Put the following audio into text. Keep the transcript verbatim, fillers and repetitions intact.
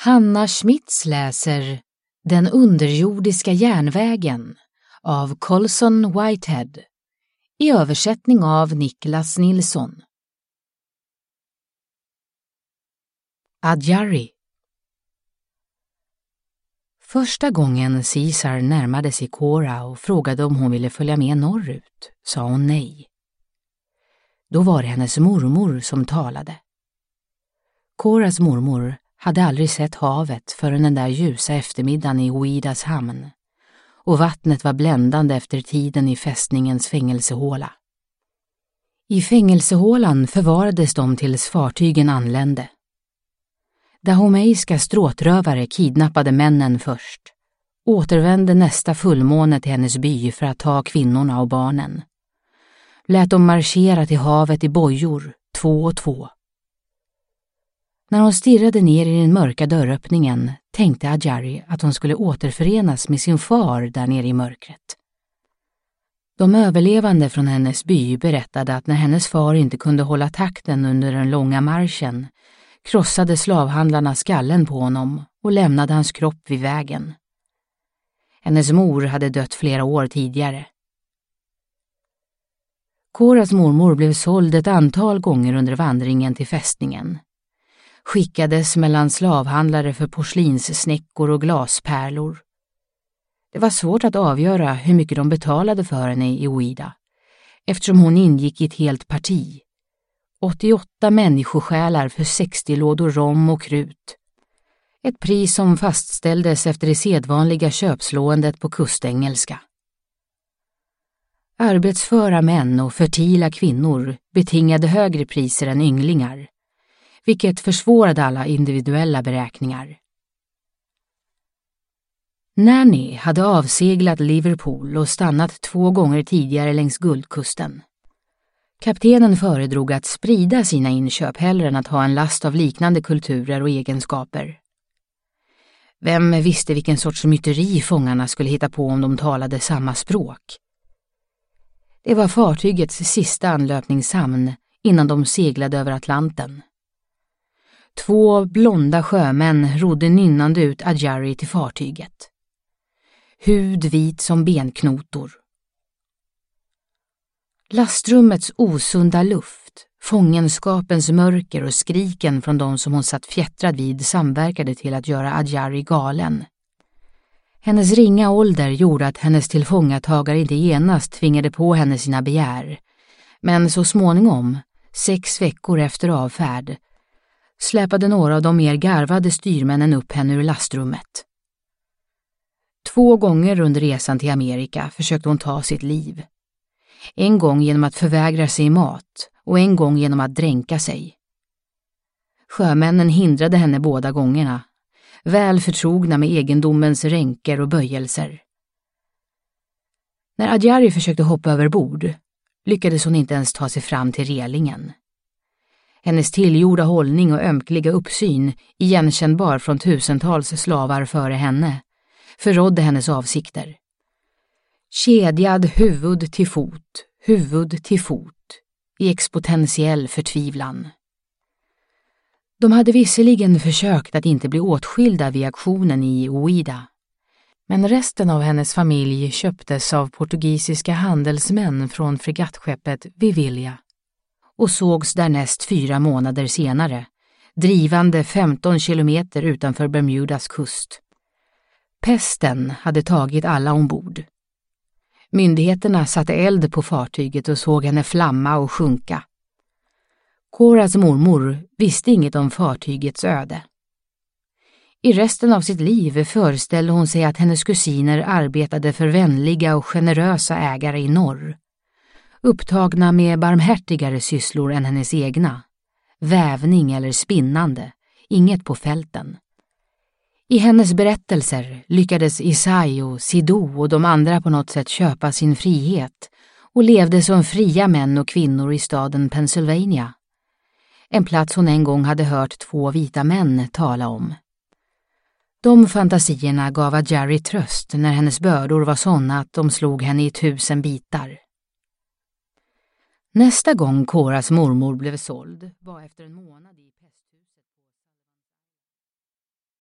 Hanna Schmitz läser Den underjordiska järnvägen av Colson Whitehead i översättning av Niklas Nilsson. Adjari. Första gången Caesar närmade sig Cora och frågade om hon ville följa med norrut, sa hon nej. Då var det hennes mormor som talade. Coras mormor hade aldrig sett havet förrän den där ljusa eftermiddagen i Ouidas hamn, och vattnet var bländande efter tiden i fästningens fängelsehåla. I fängelsehålan förvarades de tills fartygen anlände. Dahomeiska stråtrövare kidnappade männen först, återvände nästa fullmåne till hennes by för att ta kvinnorna och barnen. Lät dem marschera till havet i bojor, två och två. När hon stirrade ner i den mörka dörröppningen tänkte Adjari att hon skulle återförenas med sin far där nere i mörkret. De överlevande från hennes by berättade att när hennes far inte kunde hålla takten under den långa marschen krossade slavhandlarna skallen på honom och lämnade hans kropp vid vägen. Hennes mor hade dött flera år tidigare. Coras mormor blev såld ett antal gånger under vandringen till fästningen. Skickades mellan slavhandlare för porslinssnäckor och glaspärlor. Det var svårt att avgöra hur mycket de betalade för henne i Ouida, eftersom hon ingick i ett helt parti. åttioåtta människosjälar för sextio lådor rom och krut. Ett pris som fastställdes efter det sedvanliga köpslåendet på kustengelska. Arbetsföra män och fertila kvinnor betingade högre priser än ynglingar, vilket försvårade alla individuella beräkningar. Nanny hade avseglat Liverpool och stannat två gånger tidigare längs Guldkusten. Kaptenen föredrog att sprida sina inköp hellre än att ha en last av liknande kulturer och egenskaper. Vem visste vilken sorts myteri fångarna skulle hitta på om de talade samma språk? Det var fartygets sista anlöpningshamn innan de seglade över Atlanten. Två blonda sjömän rodde nynnande ut Adjari till fartyget. Hud vit som benknotor. Lastrummets osunda luft, fångenskapens mörker och skriken från de som hon satt fjättrad vid samverkade till att göra Adjari galen. Hennes ringa ålder gjorde att hennes tillfångatagare inte genast tvingade på henne sina begär, men så småningom, sex veckor efter avfärd, släpade några av de mer garvade styrmännen upp henne ur lastrummet. Två gånger under resan till Amerika försökte hon ta sitt liv. En gång genom att förvägra sig mat och en gång genom att dränka sig. Sjömännen hindrade henne båda gångerna, väl förtrogna med egendomens ränker och böjelser. När Adjari försökte hoppa över bord lyckades hon inte ens ta sig fram till relingen. Hennes tillgjorda hållning och ömkliga uppsyn, igenkännbar från tusentals slavar före henne, förrådde hennes avsikter. Kedjad huvud till fot, huvud till fot, i expotentiell förtvivlan. De hade visserligen försökt att inte bli åtskilda vid aktionen i Ouida, men resten av hennes familj köptes av portugisiska handelsmän från fregattskeppet Vivilia och sågs därnäst fyra månader senare, drivande femton kilometer utanför Bermudas kust. Pesten hade tagit alla ombord. Myndigheterna satte eld på fartyget och såg henne flamma och sjunka. Coras mormor visste inget om fartygets öde. I resten av sitt liv föreställde hon sig att hennes kusiner arbetade för vänliga och generösa ägare i norr, upptagna med barmhärtigare sysslor än hennes egna, vävning eller spinnande, inget på fälten. I hennes berättelser lyckades Isai och Sido och de andra på något sätt köpa sin frihet och levde som fria män och kvinnor i staden Pennsylvania, en plats hon en gång hade hört två vita män tala om. De fantasierna gav Adjari tröst när hennes bördor var sådana att de slog henne i tusen bitar. Nästa gång Coras mormor blev såld var efter en månad i